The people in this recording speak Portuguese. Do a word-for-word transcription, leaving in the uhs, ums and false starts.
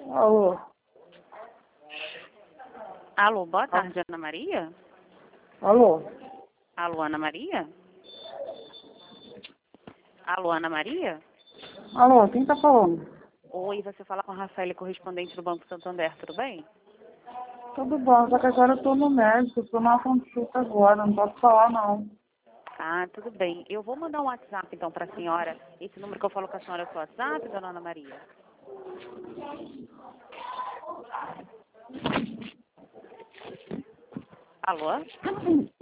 Alô? Alô, boa tarde, Ana Maria? Alô? Alô, Ana Maria? Alô, Ana Maria? Alô, quem tá falando? Oi, você fala com a Rafaela, correspondente do Banco Santander, tudo bem? Tudo bom, só que agora eu tô no médico, tô numa consulta agora, não posso falar não. Ah, tudo bem. Eu vou mandar um WhatsApp, então, para a senhora. Esse número que eu falo com a senhora é o seu WhatsApp, dona Ana Maria? Alô?